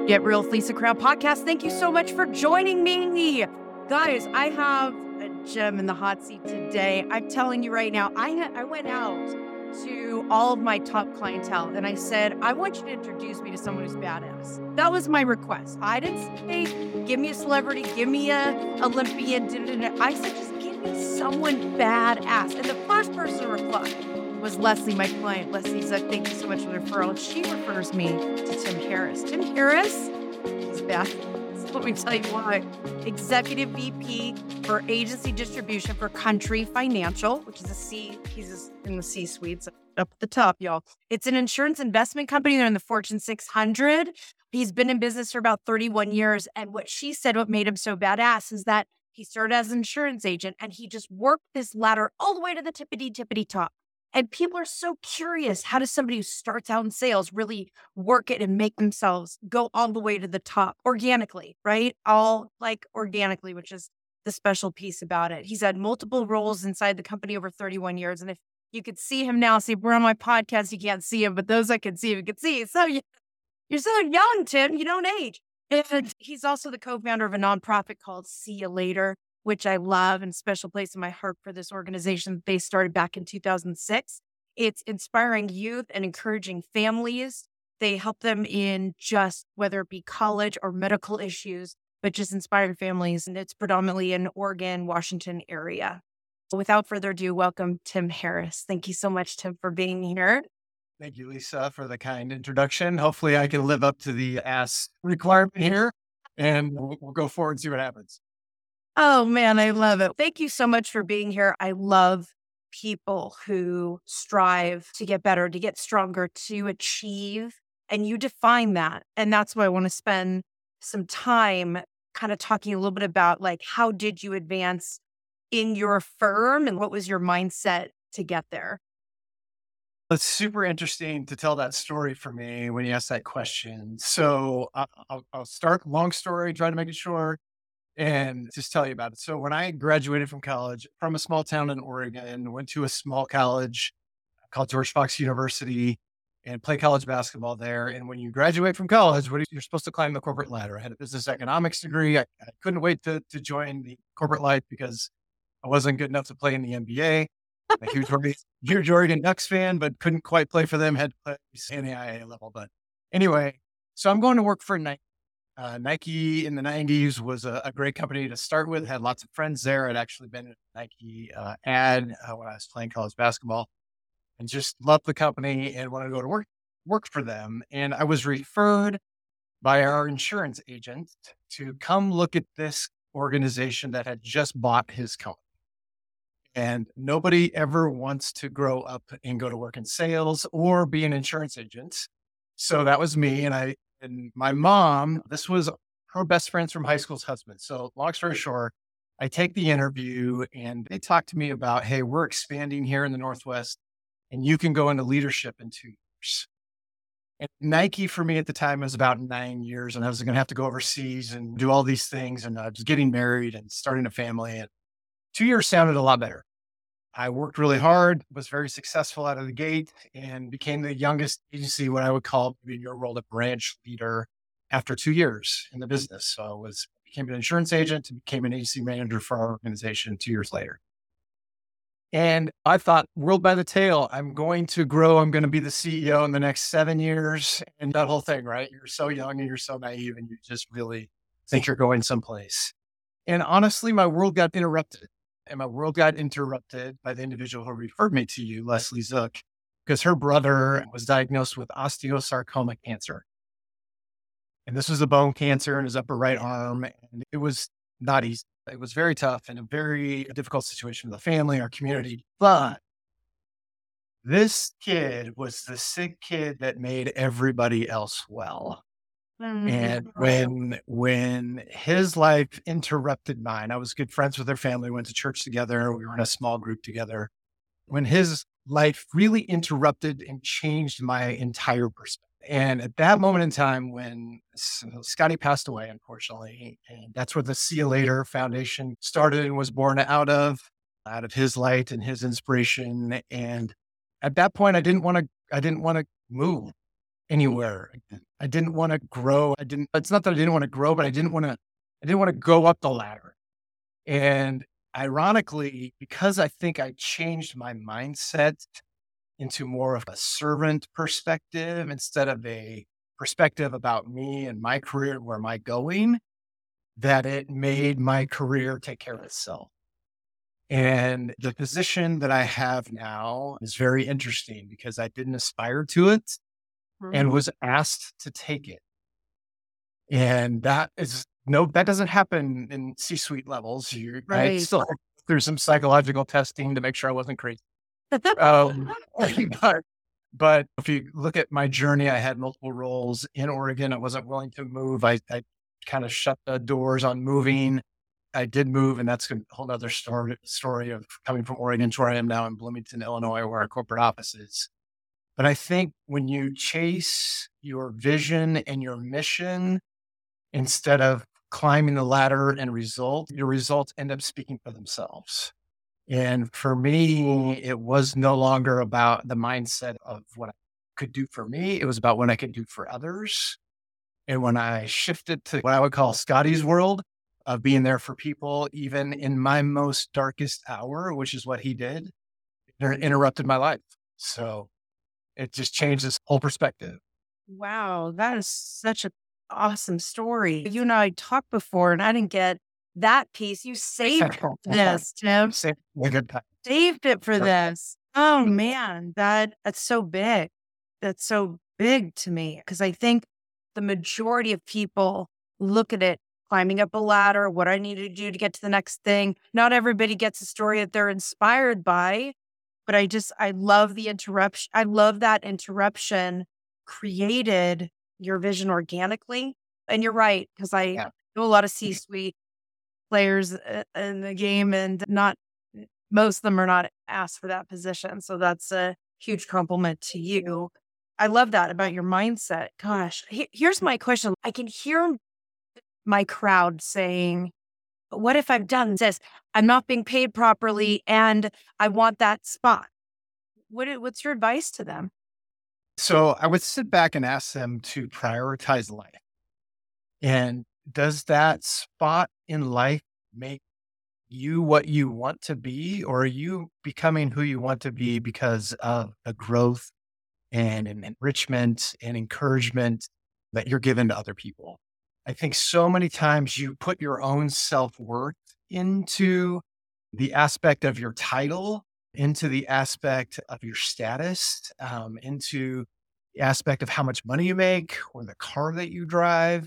Get Real with Lisa Crown podcast. Thank you so much for joining me. Guys, I have a gem in the hot seat today. I'm telling you right now, I went out to all of my top clientele and I said, I want you to introduce me to someone who's badass. That was my request. I didn't say, give me a celebrity, give me a Olympian. I said, just give me someone badass. And the first person to reply was Leslie, my client. Leslie's like, thank you so much for the referral. She refers me to Tim Harris. Tim Harris, he's badass. Let me tell you why. Executive VP for Agency Distribution for Country Financial, which is he's in the C-suites up at the top, y'all. It's an insurance investment company. They're in the Fortune 600. He's been in business for about 31 years. And what she said, what made him so badass is that he started as an insurance agent and he just worked this ladder all the way to the tippity top. And people are so curious, how does somebody who starts out in sales really work it and make themselves go all the way to the top organically, right? All like organically, which is the special piece about it. He's had multiple roles inside the company over 31 years. And if you could see him now, see, we're on my podcast, you can't see him, but those I can see, you can see. So you're so young, Tim, you don't age. And he's also the co-founder of a nonprofit called See You Later, which I love and special place in my heart for this organization. They started back in 2006. It's inspiring youth and encouraging families. They help them in just whether it be college or medical issues, but just inspiring families. And it's predominantly in Oregon, Washington area. Without further ado, welcome Tim Harris. Thank you so much, Tim, for being here. Thank you, Lisa, for the kind introduction. Hopefully I can live up to the ask requirement here and we'll go forward and see what happens. Oh man, I love it. Thank you so much for being here. I love people who strive to get better, to get stronger, to achieve. And you define that. And that's why I want to spend some time kind of talking a little bit about like, how did you advance in your firm and what was your mindset to get there? It's super interesting to tell that story for me when you ask that question. So I'll start, long story, try to make it short. And just tell you about it. So when I graduated from college from a small town in Oregon, went to a small college called George Fox University and play college basketball there. And when you graduate from college, you're supposed to climb the corporate ladder. I had a business economics degree. I couldn't wait to join the corporate life because I wasn't good enough to play in the NBA. I'm a huge Oregon Ducks fan, but couldn't quite play for them. Had to play NAIA level. But anyway, so I'm going to work for Nike. Nike in the 90s was a great company to start with. Had lots of friends there. I'd actually been in a Nike ad when I was playing college basketball and just loved the company and wanted to go to work for them. And I was referred by our insurance agent to come look at this organization that had just bought his company. And nobody ever wants to grow up and go to work in sales or be an insurance agent. So that was me. And my mom, this was her best friend's from high school's husband. So long story short, I take the interview and they talk to me about, hey, we're expanding here in the Northwest and you can go into leadership in 2 years. And Nike for me at the time was about 9 years and I was going to have to go overseas and do all these things. And I was getting married and starting a family and 2 years sounded a lot better. I worked really hard, was very successful out of the gate, and became the youngest agency, what I would call in your world, a branch leader after 2 years in the business. So I became an insurance agent and became an agency manager for our organization 2 years later. And I thought, world by the tail, I'm going to grow. I'm going to be the CEO in the next 7 years. And that whole thing, right? You're so young and you're so naive and you just really think you're going someplace. And honestly, my world got interrupted. And my world got interrupted by the individual who referred me to you, Leslie Zook, because her brother was diagnosed with osteosarcoma cancer. And this was a bone cancer in his upper right arm. And it was not easy. It was very tough and a very difficult situation for the family, our community. But this kid was the sick kid that made everybody else well. And when his life interrupted mine, I was good friends with their family, went to church together. We were in a small group together. When his life really interrupted and changed my entire perspective. And at that moment in time, when Scotty passed away, unfortunately, and that's where the See You Later Foundation started and was born out of his light and his inspiration. And at that point, I didn't want to move. anywhere again. I didn't want to grow. It's not that I didn't want to grow, but I didn't want to go up the ladder. And ironically, because I think I changed my mindset into more of a servant perspective instead of a perspective about me and my career, where am I going, that it made my career take care of itself. And the position that I have now is very interesting because I didn't aspire to it Mhm. and was asked to take it. And that doesn't happen in C-suite levels. I Right. still had through some psychological testing to make sure I wasn't crazy. Um, but, but if you look at my journey, I had multiple roles in Oregon. I wasn't willing to move. I kind of shut the doors on moving. I did move, and that's a whole other story of coming from Oregon to where I am now in Bloomington, Illinois, where our corporate office is. But I think when you chase your vision and your mission instead of climbing the ladder and your results end up speaking for themselves. And for me, it was no longer about the mindset of what I could do for me. It was about what I could do for others. And when I shifted to what I would call Scotty's world of being there for people, even in my most darkest hour, which is what he did, it interrupted my life. So it just changed this whole perspective. Wow, that is such an awesome story. You and I talked before, and I didn't get that piece. You saved this, Tim. Same good time. Saved it for Sure. this. Oh man, that's so big. That's so big to me because I think the majority of people look at it climbing up a ladder, what I need to do to get to the next thing. Not everybody gets a story that they're inspired by, but I love the interruption. I love that interruption created your vision organically. And you're right, because I Yeah. know a lot of C-suite players in the game, and not most of them are not asked for that position. So that's a huge compliment to you. I love that about your mindset. Gosh, here's my question. I can hear my crowd saying, what if I've done this? I'm not being paid properly and I want that spot. What's your advice to them? So I would sit back and ask them to prioritize life. And does that spot in life make you what you want to be, or are you becoming who you want to be because of the growth and enrichment and encouragement that you're given to other people? I think so many times you put your own self worth into the aspect of your title, into the aspect of your status, into the aspect of how much money you make or the car that you drive.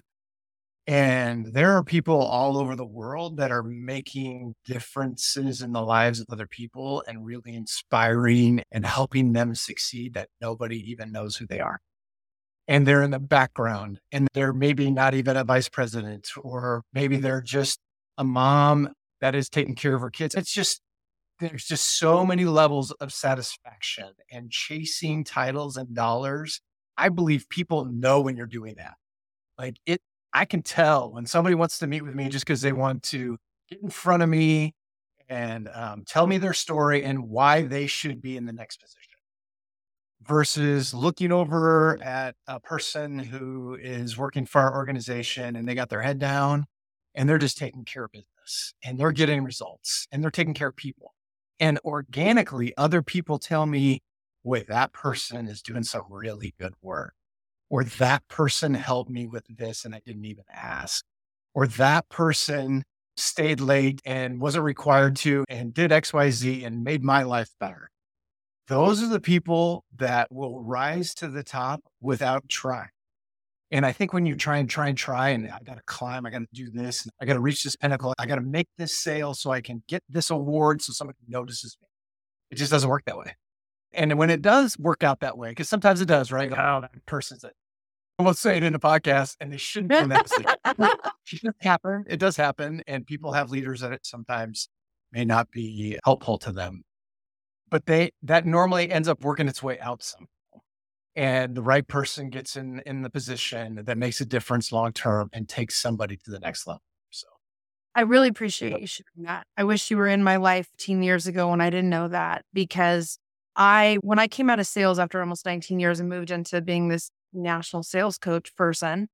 And there are people all over the world that are making differences in the lives of other people and really inspiring and helping them succeed that nobody even knows who they are. And they're in the background and they're maybe not even a vice president, or maybe they're just a mom that is taking care of her kids. There's just so many levels of satisfaction and chasing titles and dollars. I believe people know when you're doing that. Like I can tell when somebody wants to meet with me just because they want to get in front of me and tell me their story and why they should be in the next position versus looking over at a person who is working for our organization and they got their head down and they're just taking care of business and they're getting results and they're taking care of people. And organically, other people tell me, wait, that person is doing some really good work. Or that person helped me with this and I didn't even ask. Or that person stayed late and wasn't required to and did XYZ and made my life better. Those are the people that will rise to the top without trying. And I think when you try, and I got to climb, I got to do this, and I got to reach this pinnacle, I got to make this sale so I can get this award so somebody notices me. It just doesn't work that way. And when it does work out that way, because sometimes it does, right? Oh, that person's it. I won't say it in a podcast, and they shouldn't be in that position. It does happen. It does happen. And people have leaders that it sometimes may not be helpful to them. But that normally ends up working its way out somehow. And the right person gets in the position that makes a difference long term and takes somebody to the next level. So I really appreciate you sharing that. I wish you were in my life 10 years ago when I didn't know that, because when I came out of sales after almost 19 years and moved into being this national sales coach person,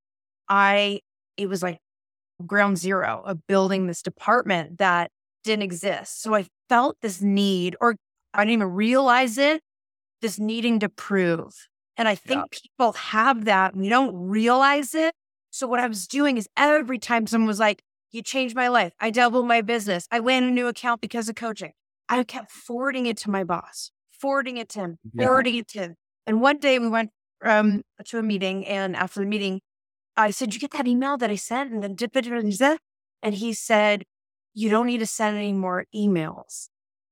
it was like ground zero of building this department that didn't exist. So I felt this need, or I didn't even realize it, this needing to prove. And I think people have that. We don't realize it. So what I was doing is every time someone was like, you changed my life, I doubled my business, I landed a new account because of coaching, I kept forwarding it to my boss, forwarding it to him, forwarding it to him. And one day we went to a meeting, and after the meeting, I said, "Did you get that email that I sent?" And then and he said, "You don't need to send any more emails."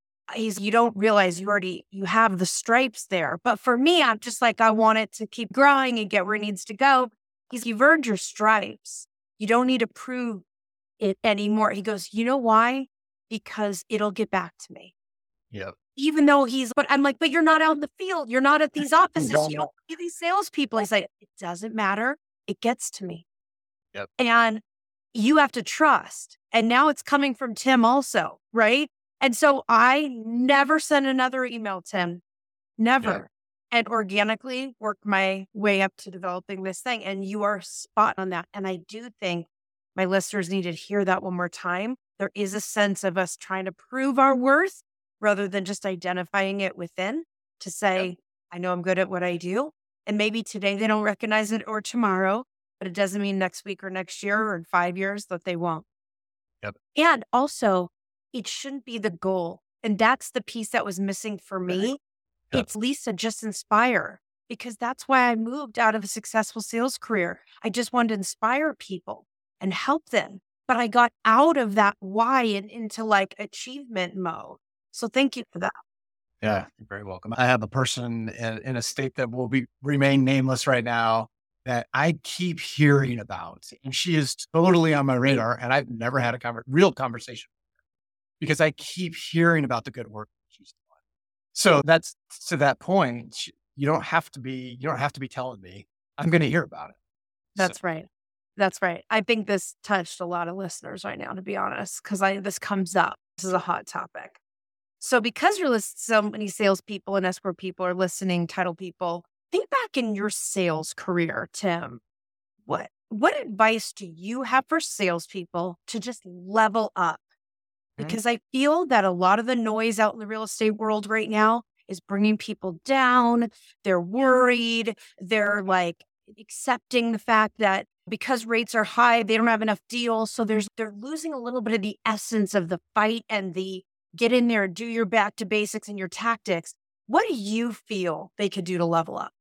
You don't realize you have the stripes there. But for me, I'm just like, I want it to keep growing and get where it needs to go. You've earned your stripes. You don't need to prove it anymore. He goes, you know why? Because it'll get back to me. Yep. Even though but I'm like, but you're not out in the field. You're not at these offices. You don't see these salespeople. He's like, it doesn't matter. It gets to me. Yep. And you have to trust. And now it's coming from Tim also, right? And so I never sent another email to him. Never. Yep. And organically worked my way up to developing this thing. And you are spot on that. And I do think my listeners need to hear that one more time. There is a sense of us trying to prove our worth rather than just identifying it within to say, I know I'm good at what I do. And maybe today they don't recognize it, or tomorrow, but it doesn't mean next week or next year or in 5 years that they won't. Yep. And also, it shouldn't be the goal. And that's the piece that was missing for me. Yep. It's Lisa, just inspire, because that's why I moved out of a successful sales career. I just wanted to inspire people and help them. But I got out of that why and into like achievement mode. So thank you for that. Yeah, you're very welcome. I have a person in a state that will remain nameless right now that I keep hearing about, and she is totally on my radar, and I've never had a real conversation with her because I keep hearing about the good work she's doing. So that's to that point. You don't have to be telling me. I'm going to hear about it. That's right. That's right. I think this touched a lot of listeners right now, to be honest, because this comes up. This is a hot topic. So because so many salespeople and escrow people are listening, title people, think back in your sales career, Tim. What advice do you have for salespeople to just level up? Because I feel that a lot of the noise out in the real estate world right now is bringing people down. They're worried. They're like accepting the fact that because rates are high, they don't have enough deals. So they're losing a little bit of the essence of the fight and the get in there, do your back to basics and your tactics. What do you feel they could do to level up?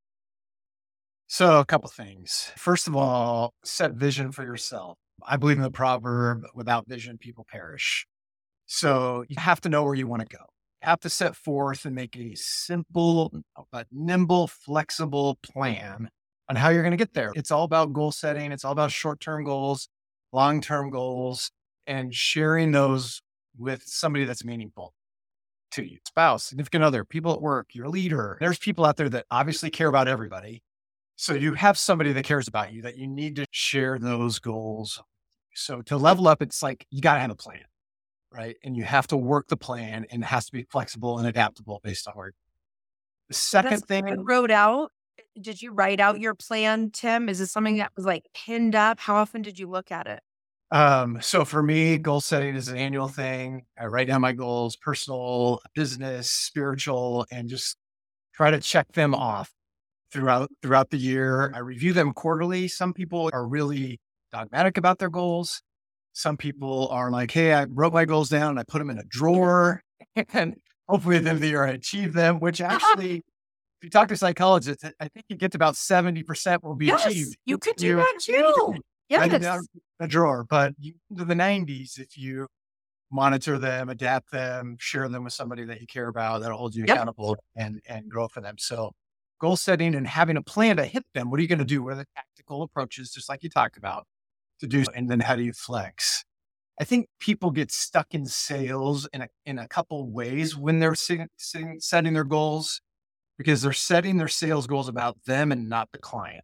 So a couple things. First of all, set vision for yourself. I believe in the proverb, without vision, people perish. So you have to know where you want to go. You have to set forth and make a simple, but nimble, flexible plan on how you're going to get there. It's all about goal setting. It's all about short-term goals, long-term goals, and sharing those with somebody that's meaningful to you. Spouse, significant other, people at work, your leader. There's people out there that obviously care about everybody. So you have somebody that cares about you that you need to share those goals. So to level up, it's like you got to have a plan, right? And you have to work the plan, and it has to be flexible and adaptable based on where. The second thing I wrote out. Did you write out your plan, Tim? Is this something that was like pinned up? How often did you look at it? So for me, goal setting is an annual thing. I write down my goals, personal, business, spiritual, and just try to check them off throughout the year. I review them quarterly. Some people are really dogmatic about their goals. Some people are like, hey, I wrote my goals down and I put them in a drawer and hopefully at the end of the year I achieve them, which actually, if you talk to psychologists, I think you get to about 70% will be achieved. You could do that too. Yes. A drawer, but you into the 90s if you monitor them, adapt them, share them with somebody that you care about that'll hold you accountable and grow for them. So goal setting and having a plan to hit them. What are you going to do? What are the tactical approaches, just like you talked about, to do? And then how do you flex? I think people get stuck in sales in a couple ways when they're setting their goals, because they're setting their sales goals about them and not the client.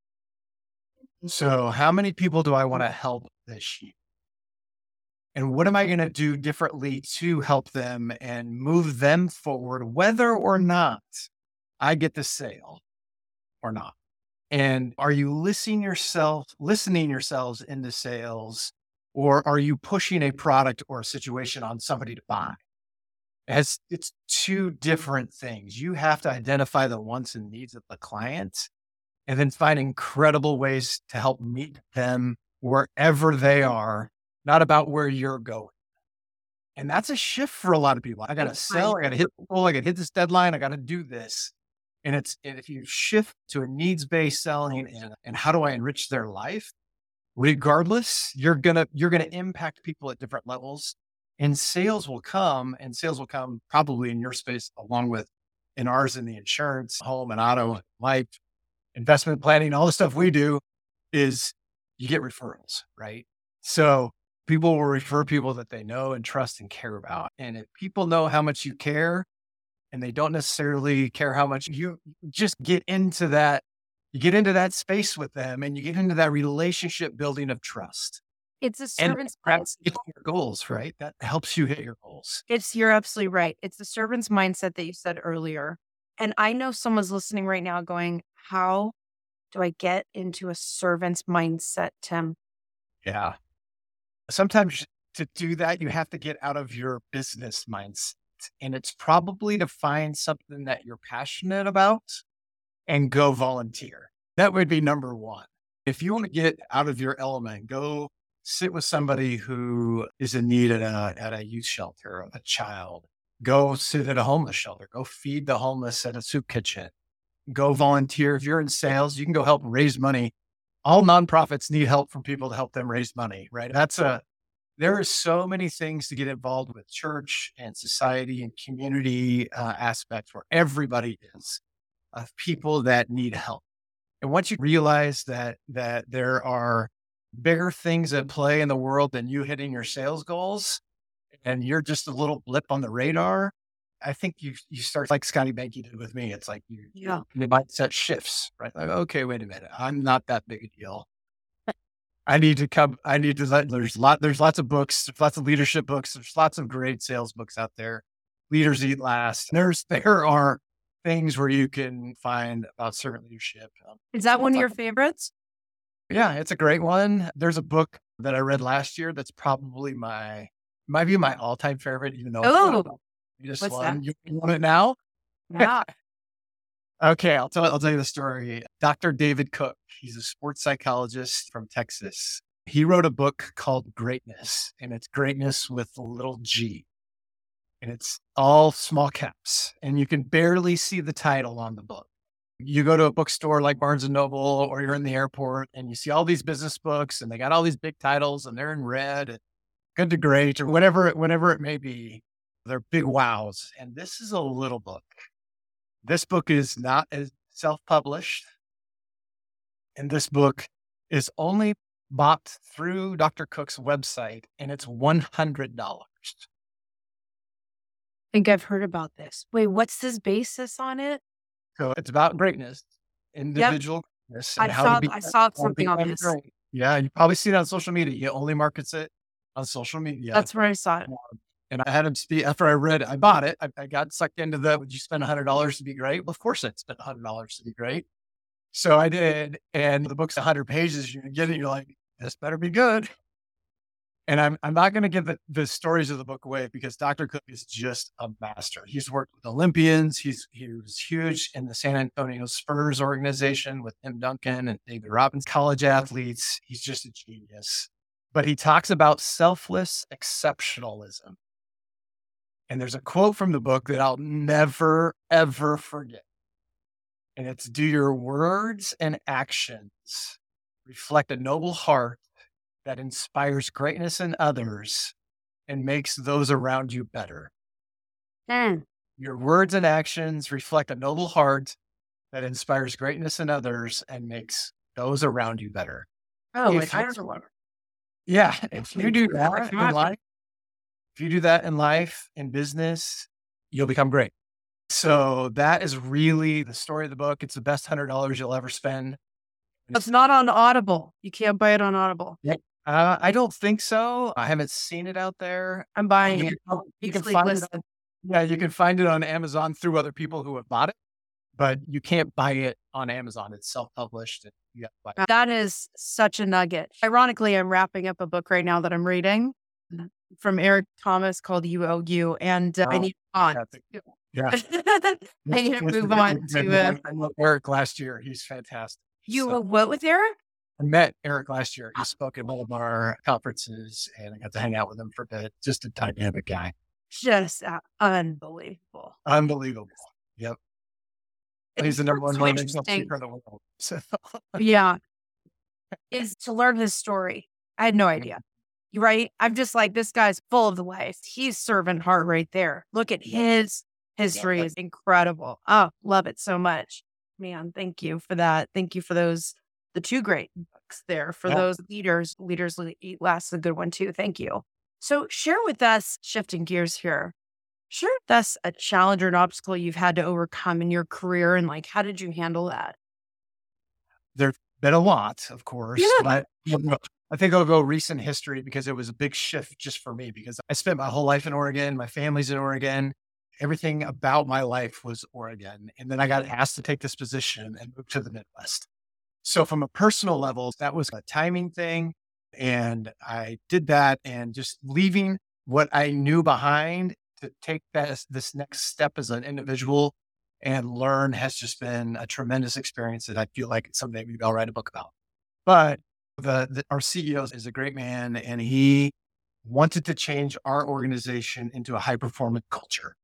So how many people do I want to help this year? And what am I going to do differently to help them and move them forward, whether or not I get the sale or not? And are you listening yourselves into sales, or are you pushing a product or a situation on somebody to buy? It's two different things. You have to identify the wants and needs of the client and then find incredible ways to help meet them wherever they are, not about where you're going. And that's a shift for a lot of people. I got to sell, I got to hit the goal, I got to hit this deadline, I got to do this. And if you shift to a needs-based selling and how do I enrich their life, regardless, you're gonna impact people at different levels. And sales will come probably in your space along with in ours in the insurance, home and auto, life, investment planning, all the stuff we do is you get referrals, right? So people will refer people that they know and trust and care about. And if people know how much you care and they don't necessarily care how much you just you get into that space with them and you get into that relationship building of trust. It's a And servant's perhaps get your goals, right? That helps you hit your goals. You're absolutely right. It's the servant's mindset that you said earlier. And I know someone's listening right now going, how do I get into a servant's mindset, Tim? Yeah. Sometimes to do that, you have to get out of your business mindset. And it's probably to find something that you're passionate about and go volunteer. That would be number one. If you want to get out of your element, go sit with somebody who is in need at a youth shelter, a child. Go sit at a homeless shelter. Go feed the homeless at a soup kitchen. Go volunteer. If you're in sales, you can go help raise money. All nonprofits need help from people to help them raise money, right? There are so many things to get involved with church and society and community aspects where everybody is of people that need help. And once you realize that there are bigger things at play in the world than you hitting your sales goals, and you're just a little blip on the radar, I think you start like Scotty Banky did with me. It's like your mindset shifts, right? Like, okay, wait a minute, I'm not that big a deal. There's lots of books, there's lots of leadership books, there's lots of great sales books out there. Leaders Eat Last. There are things where you can find about servant leadership. Is that one of your favorites? Yeah, it's a great one. There's a book that I read last year that's probably might be my all-time favorite, even though it's what's one. that? You want it now? Yeah. Okay, I'll tell you the story. Dr. David Cook, he's a sports psychologist from Texas. He wrote a book called Greatness, and it's greatness with a little G. And it's all small caps, and you can barely see the title on the book. You go to a bookstore like Barnes and Noble, or you're in the airport and you see all these business books and they got all these big titles and they're in red and good to great or whatever it may be. They're big wows. And this is a little book. This book is not as self-published. And this book is only bought through Dr. Cook's website, and it's $100. I think I've heard about this. Wait, what's this basis on it? So it's about greatness, individual greatness. And I saw something on this. Great. Yeah, you probably see it on social media. He only markets it on social media. That's where I saw it. And I had him speak after I bought it. I got sucked into would you spend $100 to be great? Well, of course I'd spend $100 to be great. So I did. And the book's 100 pages. You get it. You're like, this better be good. And I'm not going to give the stories of the book away because Dr. Cook is just a master. He's worked with Olympians. He was huge in the San Antonio Spurs organization with Tim Duncan and David Robinson, college athletes. He's just a genius. But he talks about selfless exceptionalism. And there's a quote from the book that I'll never, ever forget. And it's, do your words and actions reflect a noble heart that inspires greatness in others and makes those around you better. Your words and actions reflect a noble heart that inspires greatness in others and makes those around you better. Oh, yeah. If you do that in life, in business, you'll become great. So that is really the story of the book. It's the best $100 you'll ever spend. It's not on Audible. You can't buy it on Audible. Yeah. I don't think so. I haven't seen it out there. I'm buying it. You can find it. You can find it on Amazon through other people who have bought it. but you can't buy it on Amazon. It's self-published. And you have to buy it. That is such a nugget. Ironically, I'm wrapping up a book right now that I'm reading from Eric Thomas called You Owe You, and I need to move on. Yeah. I need to move on to I met Eric last year. He's fantastic. You what with Eric? I met Eric last year. He spoke at one of our conferences and I got to hang out with him for a bit. Just a dynamic guy. Just unbelievable. Unbelievable. Yep. He's the number one motivational interesting. speaker in the world. So, Yeah. Is to learn his story. I had no idea. You're right. I'm just like, this guy's full of life. He's servant heart right there. Look at his history is incredible. Oh, love it so much. Man, thank you for that. Thank you for those, the two great books there for those leaders. Leaders Eat Last is a good one too. Thank you. So share with us, shifting gears here, share with us a challenge or an obstacle you've had to overcome in your career and like, how did you handle that? There's been a lot, of course, Yeah. but I think I'll go recent history because it was a big shift just for me because I spent my whole life in Oregon. My family's in Oregon. Everything about my life was Oregon. And then I got asked to take this position and move to the Midwest. So from a personal level, that was a timing thing. And I did that and just leaving what I knew behind to take this next step as an individual and learn has just been a tremendous experience that I feel like it's something maybe I'll write a book about. But our CEO is a great man and he wanted to change our organization into a high performance culture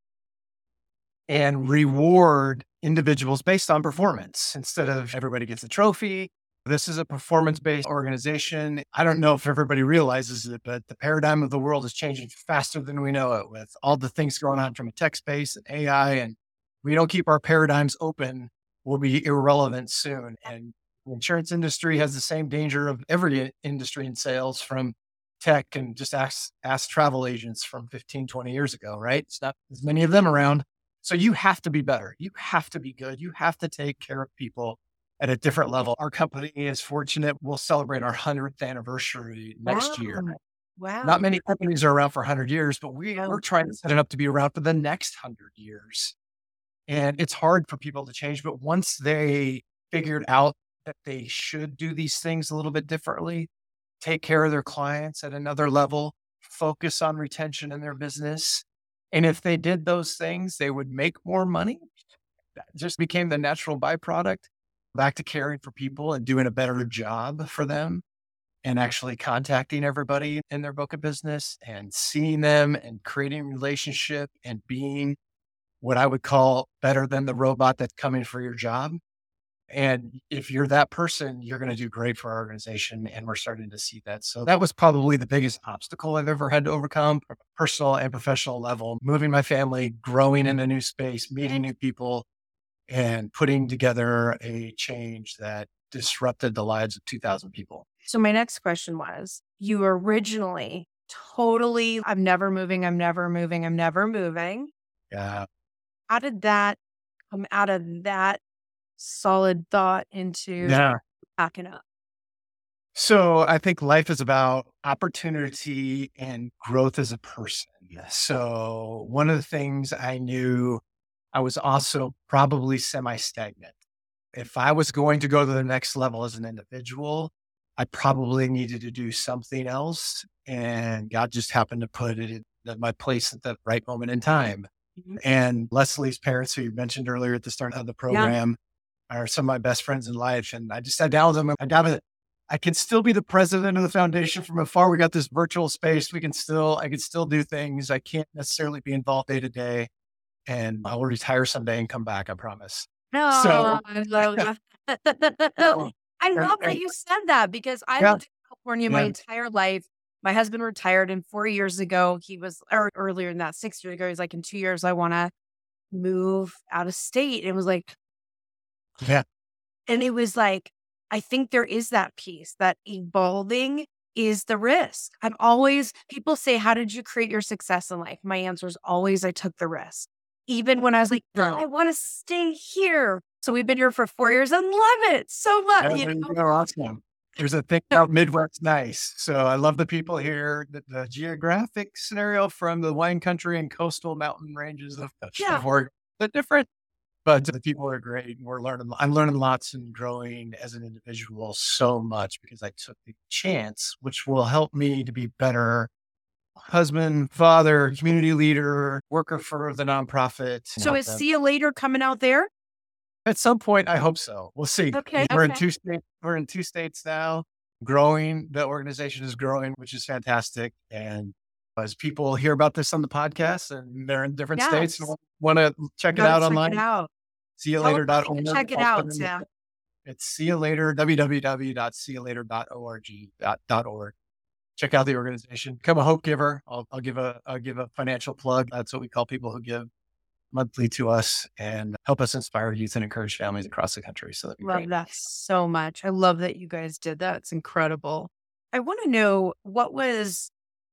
and reward individuals based on performance instead of everybody gets a trophy. This is a performance-based organization. I don't know if everybody realizes it, but the paradigm of the world is changing faster than we know it with all the things going on from a tech space and AI. And we don't keep our paradigms open, we'll be irrelevant soon. And the insurance industry has the same danger of every industry in sales from tech and just ask travel agents from 15, 20 years ago, right? It's not as many of them around. So you have to be better. You have to be good. You have to take care of people at a different level. Our company is fortunate. We'll celebrate our 100th anniversary next year. Wow. Not many companies are around for 100 years, but we're trying to set it up to be around for the next 100 years. And it's hard for people to change. But once they figured out that they should do these things a little bit differently, take care of their clients at another level, focus on retention in their business, and if they did those things, they would make more money. That just became the natural byproduct. Back to caring for people and doing a better job for them and actually contacting everybody in their book of business and seeing them and creating a relationship and being what I would call better than the robot that's coming for your job. And if you're that person, you're going to do great for our organization. And we're starting to see that. So that was probably the biggest obstacle I've ever had to overcome from a personal and professional level, moving my family, growing in a new space, meeting new people, and putting together a change that disrupted the lives of 2,000 people. So my next question was, you originally totally, I'm never moving, I'm never moving, I'm never moving. Yeah. How did that come out of that solid thought into backing up? So I think life is about opportunity and growth as a person. So one of the things I knew, I was also probably semi-stagnant. If I was going to go to the next level as an individual, I probably needed to do something else. And God just happened to put it in my place at the right moment in time. Mm-hmm. And Leslie's parents, who you mentioned earlier at the start of the program, are some of my best friends in life. And I just sat down with them. I can still be the president of the foundation from afar. We got this virtual space. I can still do things. I can't necessarily be involved day to day. And I will retire someday and come back, I promise. No, So- I love that. I love that you said that because I lived in California my entire life. My husband retired, and 4 years ago, or earlier than that, 6 years ago, he's like, in 2 years, I want to move out of state. And it was like, and it was like, I think there is that piece that evolving is the risk. People say, how did you create your success in life? My answer is always, I took the risk. Even when I was like, I want to stay here. So we've been here for 4 years and love it so much. Awesome. There's a thing about Midwest nice. So I love the people here, the geographic scenario from the wine country and coastal mountain ranges of Oregon. But different. but the people are great. And I'm learning lots and growing as an individual so much because I took the chance, which will help me to be better husband, father, community leader, worker for the nonprofit and So help is them. See You Later coming out there? At some point, I hope so. We'll see. Okay. We're in Okay. 2 states. We're in 2 states now, growing. The organization is growing, which is fantastic. And as people hear about this on the podcast and they're in different states and Yes. want to check it Gotta out check it online, out. Tell them how they can seeyoulater.org. check it I'll put out, it in the, Tim. it's see you later, www.seeyoulater.org. Check out the organization. Become a hope giver. I'll give a financial plug. That's what we call people who give monthly to us and help us inspire youth and encourage families across the country. So that'd be Love great. that so much. I love that you guys did that. It's incredible. I want to know, what was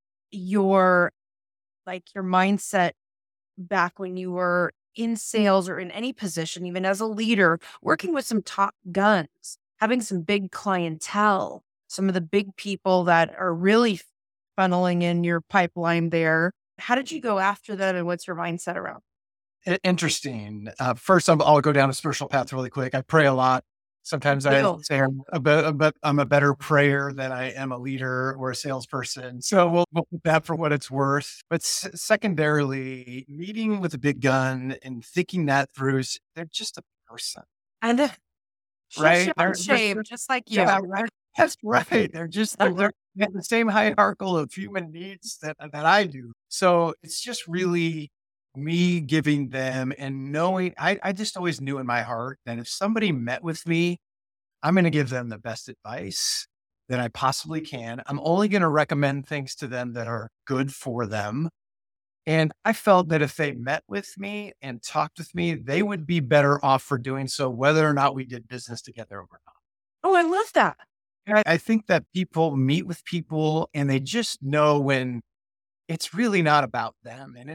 your your mindset back when you were in sales or in any position, even as a leader, working with some top guns, having some big clientele, some of the big people that are really funneling in your pipeline there. How did you go after that, and what's your mindset around? Interesting. First, I'll go down a spiritual path really quick. I pray a lot. Sometimes I Deal. say I'm a better prayer than I am a leader or a salesperson. So we'll put that for what it's worth. But secondarily, meeting with a big gun and thinking that through, they're just a person, And right? shame, just like you. Yeah, right. That's right. They have the same hierarchical of human needs that I do. So it's just really me giving them and knowing. I just always knew in my heart that if somebody met with me, I'm going to give them the best advice that I possibly can. I'm only going to recommend things to them that are good for them. And I felt that if they met with me and talked with me, they would be better off for doing so, whether or not we did business together or not. Oh, I love that. And I think that people meet with people and they just know when it's really not about them. And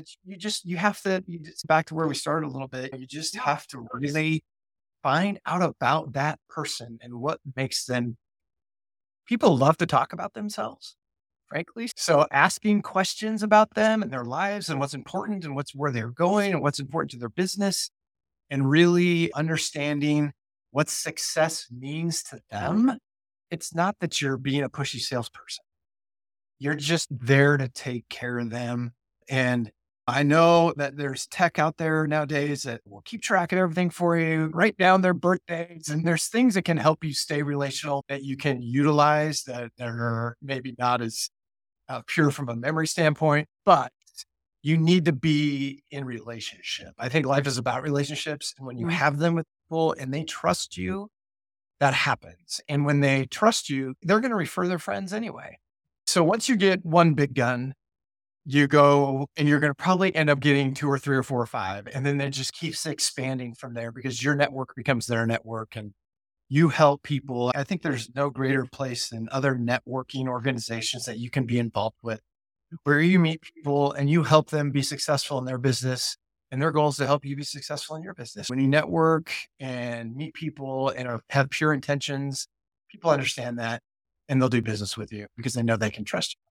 it's back to where we started a little bit. You just have to really find out about that person and what makes them. People love to talk about themselves, frankly. So asking questions about them and their lives and what's important and where they're going and what's important to their business and really understanding what success means to them. It's not that you're being a pushy salesperson. You're just there to take care of them. And I know that there's tech out there nowadays that will keep track of everything for you, write down their birthdays, and there's things that can help you stay relational that you can utilize that are maybe not as pure from a memory standpoint, but you need to be in relationship. I think life is about relationships. And when you have them with people and they trust you, that happens. And when they trust you, they're going to refer their friends anyway. So once you get one big gun, you go and you're going to probably end up getting 2 or 3 or 4 or 5. And then it just keeps expanding from there because your network becomes their network and you help people. I think there's no greater place than other networking organizations that you can be involved with, where you meet people and you help them be successful in their business. And their goal is to help you be successful in your business. When you network and meet people and have pure intentions, people understand that and they'll do business with you because they know they can trust you.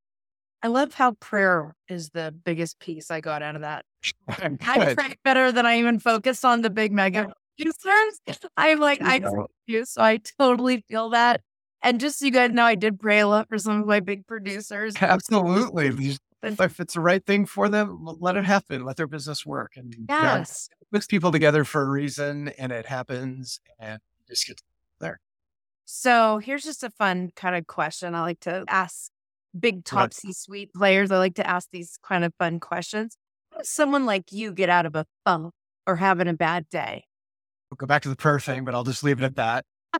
I love how prayer is the biggest piece I got out of that. I Good. pray better than I even focus on the big mega concerns. I'm like, I you, so I totally feel that. And just so you guys know, I did pray a lot for some of my big producers. Absolutely. If it's the right thing for them, let it happen. Let their business work. And God Yes. puts people together for a reason and it happens and you just get there. So here's just a fun kind of question. I like to ask big top C-suite players. I like to ask these kind of fun questions. How does someone like you get out of a funk or having a bad day? We'll go back to the prayer thing, but I'll just leave it at that.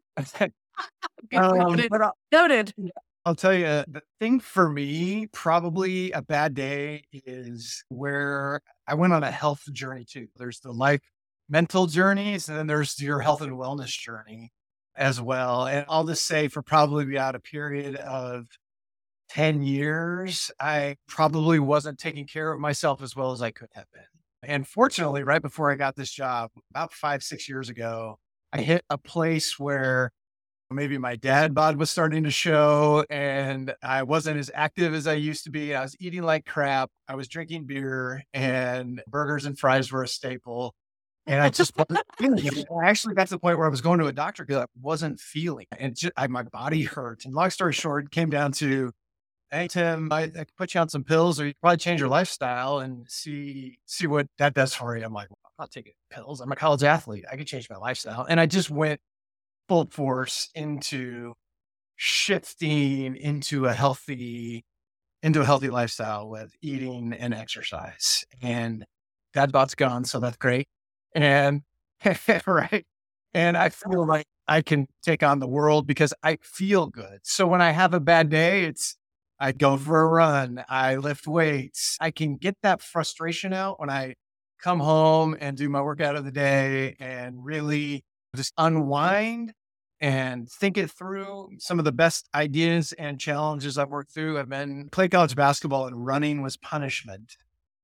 Noted. But Noted. I'll tell you, the thing for me, probably a bad day is where I went on a health journey too. There's the life mental journeys, and then there's your health and wellness journey as well. And I'll just say for probably about a period of 10 years, I probably wasn't taking care of myself as well as I could have been. And fortunately, right before I got this job, about 5-6 years ago, I hit a place where maybe my dad bod was starting to show and I wasn't as active as I used to be. I was eating like crap. I was drinking beer and burgers and fries were a staple. And I just wasn't feeling it. I actually got to the point where I was going to a doctor because I wasn't feeling it. And my body hurt. And long story short, it came down to, hey, Tim, I could put you on some pills, or you could probably change your lifestyle and see what that does for you. I'm like, well, I'm not taking pills. I'm a college athlete. I could change my lifestyle. And I just went full force into shifting into a healthy lifestyle with eating and exercise. And that bout's gone. So that's great. And right. And I feel like I can take on the world because I feel good. So when I have a bad day, I go for a run, I lift weights. I can get that frustration out when I come home and do my workout of the day and really just unwind and think it through. Some of the best ideas and challenges I've worked through have been play college basketball, and running was punishment.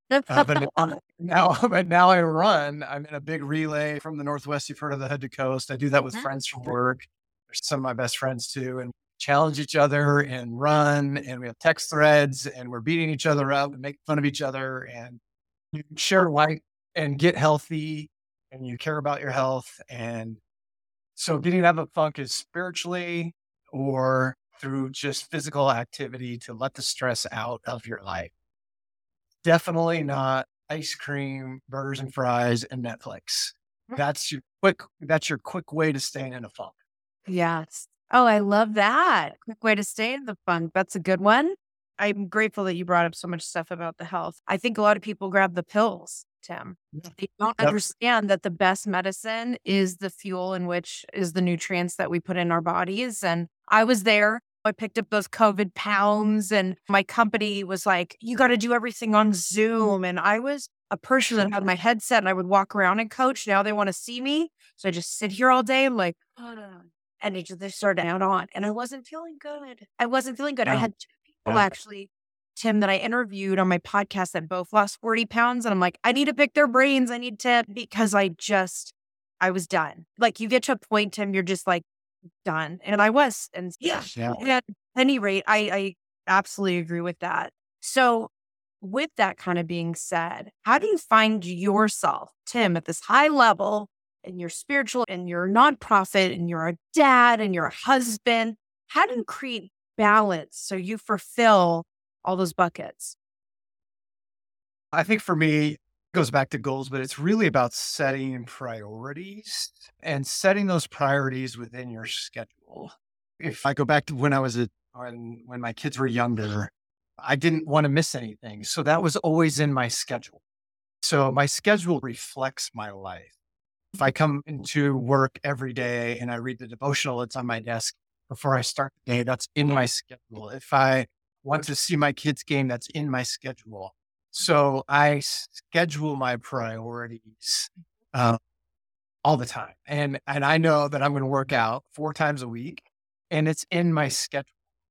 But now I run. I'm in a big relay from the Northwest. You've heard of the Hood to Coast. I do that with friends from work. They're some of my best friends too, and challenge each other and run. And we have text threads, and we're beating each other up and making fun of each other. And you share life and get healthy, and you care about your health. And so getting out of the funk is spiritually or through just physical activity to let the stress out of your life. Definitely not ice cream, burgers and fries, and Netflix. That's your quick way to stay in a funk. Yes. Oh, I love that. Quick way to stay in the funk. That's a good one. I'm grateful that you brought up so much stuff about the health. I think a lot of people grab the pills, Tim. They don't understand that the best medicine is the fuel, in which is the nutrients that we put in our bodies. And I was there. I picked up those COVID pounds, and my company was like, you got to do everything on Zoom. And I was a person that had my headset and I would walk around and coach. Now they want to see me. So I just sit here all day. I'm like, and they started out on, and I wasn't feeling good. I had two people actually, Tim, that I interviewed on my podcast that both lost 40 pounds. And I'm like, I need to pick their brains. Because I was done. Like, you get to a point, Tim, you're just like done. And I was. And at any rate, I absolutely agree with that. So with that kind of being said, how do you find yourself, Tim, at this high level in your spiritual and your nonprofit, and you're a dad and you're a husband? How do you create balance so you fulfill all those buckets? I think for me, it goes back to goals, but it's really about setting priorities and setting those priorities within your schedule. If I go back to when when my kids were younger, I didn't want to miss anything. So that was always in my schedule. So my schedule reflects my life. If I come into work every day and I read the devotional that's on my desk before I start the day, that's in my schedule. If I want to see my kids' game, that's in my schedule. So I schedule my priorities all the time. And I know that I'm going to work out 4 times a week, and it's in my schedule.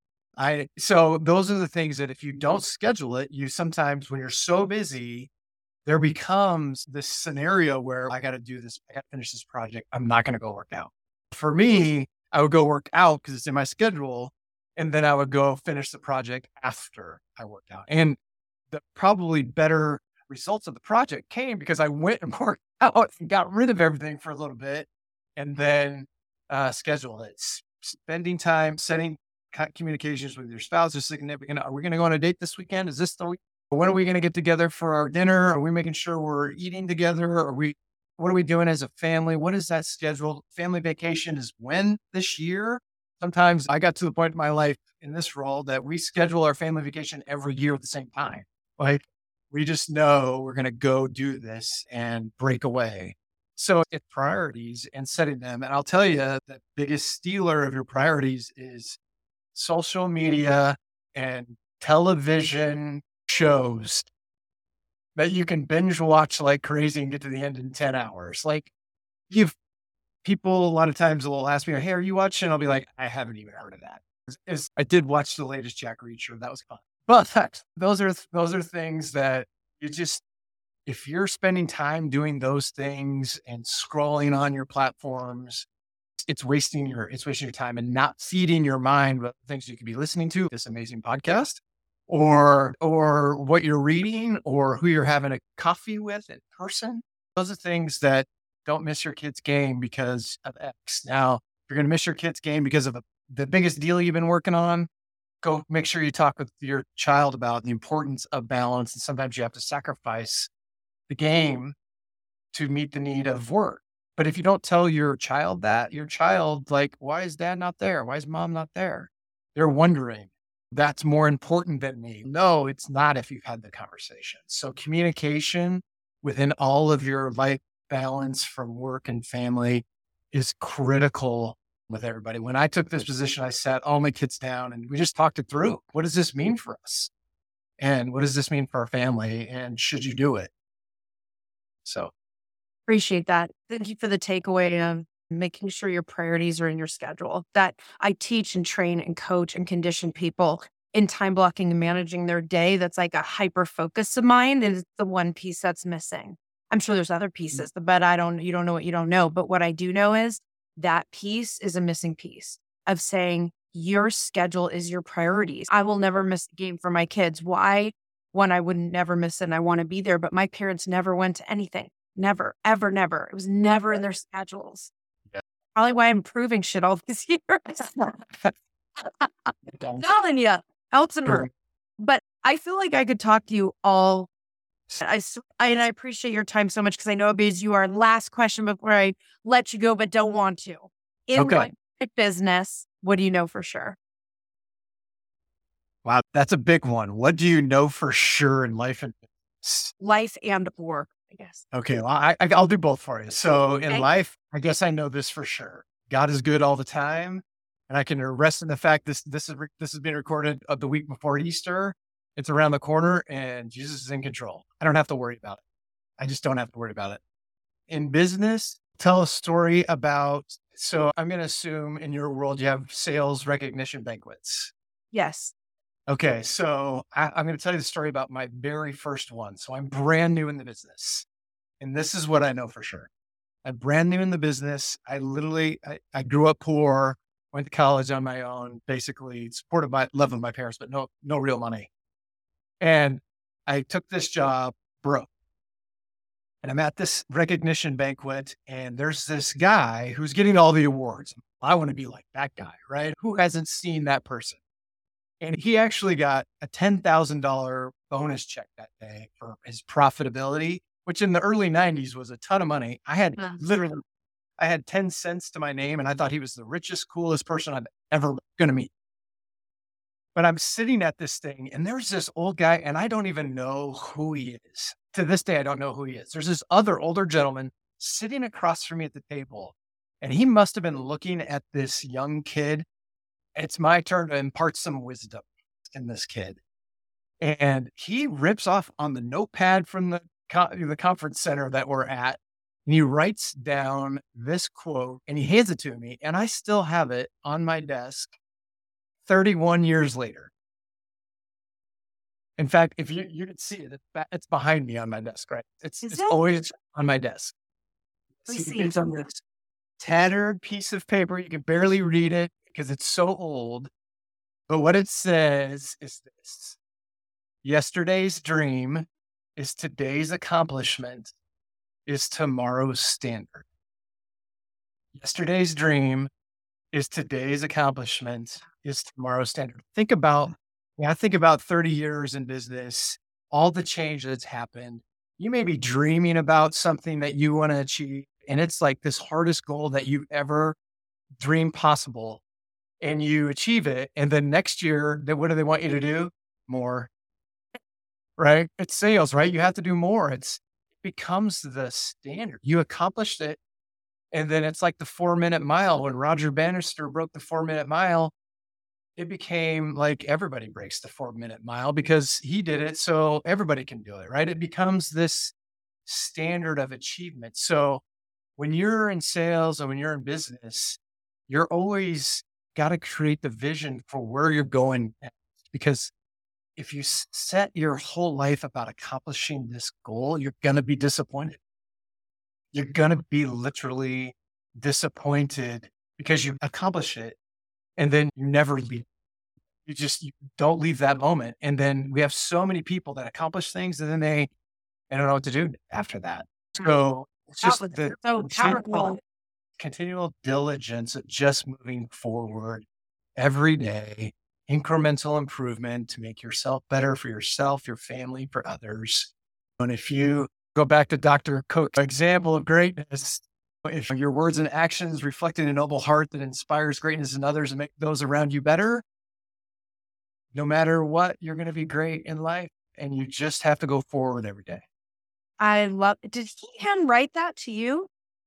So those are the things that if you don't schedule it, you sometimes, when you're so busy, there becomes this scenario where I got to do this. I got to finish this project. I'm not going to go work out. For me, I would go work out because it's in my schedule. And then I would go finish the project after I worked out. And the probably better results of the project came because I went and worked out and got rid of everything for a little bit and then scheduled it. Spending time, setting communications with your spouse or significant. Are we going to go on a date this weekend? Is this the week? When are we going to get together for our dinner? Are we making sure we're eating together? What are we doing as a family? What is that schedule? Family vacation is when this year? Sometimes I got to the point in my life in this role that we schedule our family vacation every year at the same time. Like, we just know we're going to go do this and break away. So it's priorities and setting them. And I'll tell you, the biggest stealer of your priorities is social media and television shows that you can binge watch like crazy and get to the end in 10 hours. Like, people a lot of times will ask me, hey, are you watching? I'll be like, I haven't even heard of that. I did watch the latest Jack Reacher. That was fun. But those are things that if you're spending time doing those things and scrolling on your platforms, it's wasting your time and not feeding your mind with things you could be listening to, this amazing podcast, or what you're reading, or who you're having a coffee with in person. Those are things that don't miss your kid's game because of X. Now, if you're going to miss your kid's game because of the biggest deal you've been working on, go make sure you talk with your child about the importance of balance. And sometimes you have to sacrifice the game to meet the need of work. But if you don't tell your child that, your child, like, why is dad not there? Why is mom not there? They're wondering, that's more important than me. No, it's not if you've had the conversation. So communication within all of your life balance from work and family is critical with everybody. When I took this position, I sat all my kids down and we just talked it through. What does this mean for us? And what does this mean for our family? And should you do it? So Appreciate that. Thank you for the takeaway of making sure your priorities are in your schedule. That I teach and train and coach and condition people in time blocking and managing their day. That's like a hyper focus of mine. And it's the one piece that's missing. I'm sure there's other pieces, but you don't know what you don't know. But what I do know is that piece is a missing piece of saying your schedule is your priorities. I will never miss a game for my kids. Why? One, I wouldn't never miss it and I want to be there, but my parents never went to anything. Never, ever, never. It was never in their schedules. Yeah. Probably why I'm improving shit all these years. Telling you, Elton. But I feel like I could talk to you all. And I appreciate your time so much because I know it is you are last question before I let you go, but don't want to. In my business, what do you know for sure? Wow, that's a big one. What do you know for sure in life and business? Life and work, I guess. Okay, well, I'll do both for you. So in life, I guess I know this for sure. God is good all the time. And I can rest in the fact this is being recorded the week before Easter. It's around the corner and Jesus is in control. I don't have to worry about it. I just don't have to worry about it. In business, tell a story about, so I'm going to assume in your world, you have sales recognition banquets. Yes. Okay. So I'm going to tell you the story about my very first one. So I'm brand new in the business and this is what I know for sure. I'm brand new in the business. I grew up poor, went to college on my own, basically supported by love of my parents, but no real money. And I took this job broke. And I'm at this recognition banquet and there's this guy who's getting all the awards. I want to be like that guy, right? Who hasn't seen that person? And he actually got a $10,000 bonus check that day for his profitability, which in the early 90s was a ton of money. I had 10 cents to my name and I thought he was the richest, coolest person I'm ever going to meet. But I'm sitting at this thing and there's this old guy and I don't even know who he is. To this day, I don't know who he is. There's this other older gentleman sitting across from me at the table and he must have been looking at this young kid. It's my turn to impart some wisdom in this kid. And he rips off on the notepad from the conference center that we're at. And he writes down this quote and he hands it to me. And I still have it on my desk 31 years later. In fact, if you could see it, it's behind me on my desk, right? It's always on my desk. It's on this tattered piece of paper. You can barely read it because it's so old. But what it says is this: yesterday's dream is today's accomplishment, is tomorrow's standard. Yesterday's dream is today's accomplishment, is tomorrow's standard. I think about 30 years in business, all the change that's happened. You may be dreaming about something that you want to achieve, and it's like this hardest goal that you ever dreamed possible, and you achieve it. And then next year, what do they want you to do? More, right? It's sales, right? You have to do more. It becomes the standard. You accomplished it. And then it's like the 4-minute mile. When Roger Bannister broke the 4-minute mile, it became like everybody breaks the 4-minute mile because he did it. So everybody can do it, right? It becomes this standard of achievement. So when you're in sales or when you're in business, you're always got to create the vision for where you're going next. Because if you set your whole life about accomplishing this goal, you're going to be disappointed. You're going to be literally disappointed because you accomplish it and then you never leave. You don't leave that moment. And then we have so many people that accomplish things and then they don't know what to do after that. So It's just It's the so powerful. continual diligence of just moving forward every day, incremental improvement to make yourself better for yourself, your family, for others. And if you go back to Dr. Cook's example of greatness, if your words and actions reflect a noble heart that inspires greatness in others and make those around you better, no matter what, you're going to be great in life. And you just have to go forward every day. I love Did he handwrite that to you?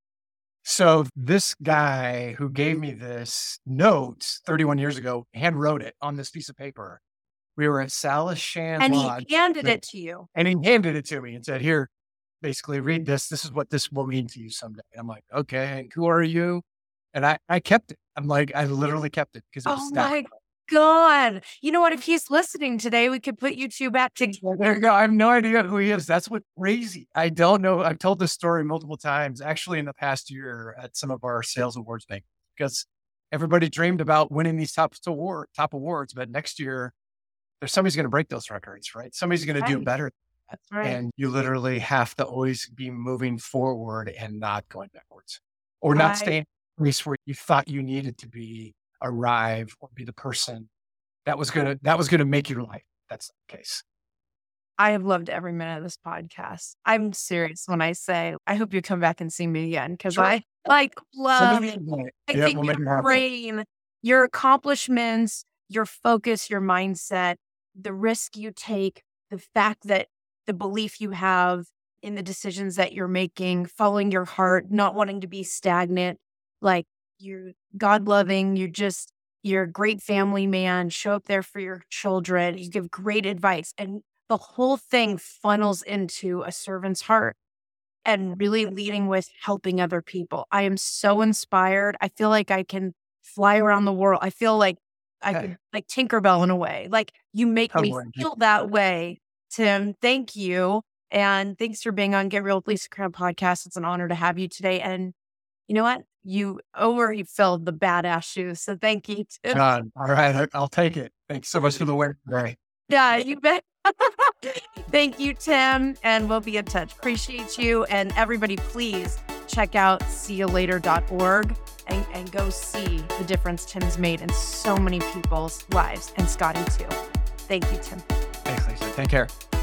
So this guy who gave me this note 31 years ago, hand wrote it on this piece of paper. We were at Salishan And Lodge. he handed it to you. And he handed it to me and said, here, basically read this. This is what this will mean to you someday. I'm like, okay, who are you? And I kept it. I'm like, I literally kept it because it was Oh that. my God. You know what? If he's listening today, we could put you two back together. There you go. I have no idea who he is. That's what's crazy. I don't know. I've told this story multiple times, actually, in the past year at some of our sales awards bank, because everybody dreamed about winning these top awards. But next year, there's somebody's going to break those records, right? Somebody's going to do Right. better. That's right. And you literally have to always be moving forward and not going backwards, or not staying in a place where you thought you needed to be, arrive, or be the person that was gonna make your life. That's the case. I have loved every minute of this podcast. I'm serious when I say I hope you come back and see me again because Sure. I love Yeah, I we'll think make it your happen. brain, your accomplishments, your focus, your mindset, the risk you take, the fact that the belief you have in the decisions that you're making, following your heart, not wanting to be stagnant, like you're God loving, you're a great family man, show up there for your children, you give great advice. And the whole thing funnels into a servant's heart and really leading with helping other people. I am so inspired. I feel like I can fly around the world. I feel like I could like Tinkerbell in a way. Like you make me feel that way, Tim. Thank you. And thanks for being on Get Real with Lisa Cram podcast. It's an honor to have you today. And you know what? You filled the badass shoes. So thank you, Tim. God, all right, I'll take it. Thanks so much for the work today. Yeah, you bet. Thank you, Tim. And we'll be in touch. Appreciate you. And everybody, please check out seeyoulater.org and go see the difference Tim's made in so many people's lives, and Scotty too. Thank you, Tim. Thanks, Lisa. Take care.